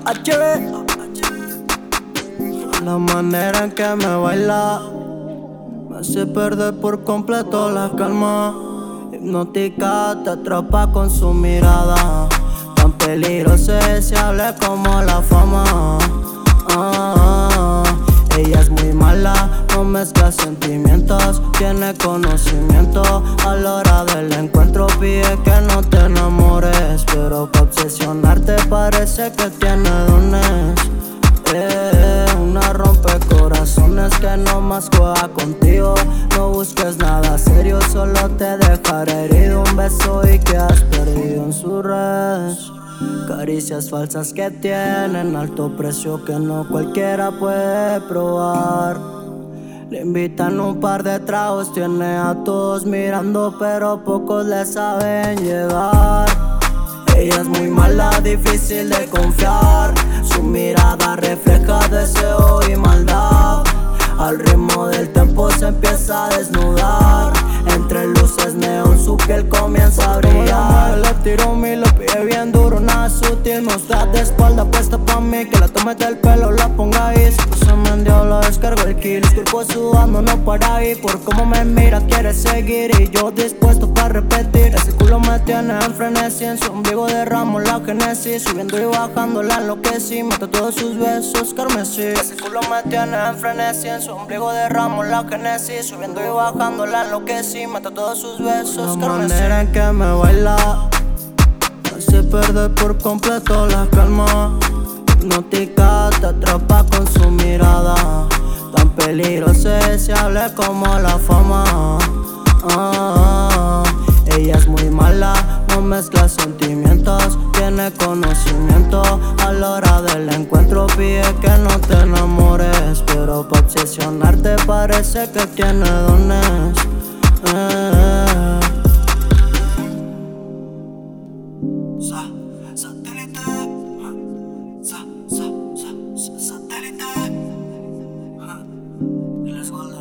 La manera en que me baila me hace perder por completo la calma. Hipnótica te atrapa con su mirada, tan peligrosa y deseable como la fama. Ella es muy mala, no mezcla sentimientos, tiene conocimiento. A la hora del encuentro pide que no te enamores, pero para obsesionarte parece que tiene dones. Una rompecorazones que no más juega contigo. No busques nada serio, solo te dejará herido. Un beso y que has perdido en sus redes. Caricias falsas que tienen alto precio que no cualquiera puede probar. Le invitan un par de tragos, tiene a todos mirando, pero pocos le saben llegar. Ella es muy mala, difícil de confiar. Su mirada refleja deseo y maldad. Al ritmo del tempo se empieza a desnudar. Entre luces neón su piel comienza a brillar. Le tiro mi, lo pide bien duro, nada sutil. Me gusta de espalda puesta pa' mí, que la tome del pelo, la ponga ahí. Si puso mendió, la descargo el kill. Los cuerpos sudando, no para ahí. Por cómo me mira quiere seguir y yo dispuesto para repetir. Ese culo me tiene en frenesí, en su ombligo derramo la génesis. Subiendo y bajando la enloquecí, mato todos sus besos carmesí. Ese culo me tiene en frenesí, en su ombligo derramo la génesis. Subiendo y bajando la enloquecí, mato todos sus besos carmesí. La manera en que me baila me hace perder por completo la calma. Hipnótica te atrapa con su mirada, tan peligrosa y deseable como la fama. Ella es muy mala, no mezcla sentimientos, tiene conocimiento. A la hora del encuentro pide que no te enamores, pero para obsesionarte parece que tiene dones. Satélite, satélite. Let's go.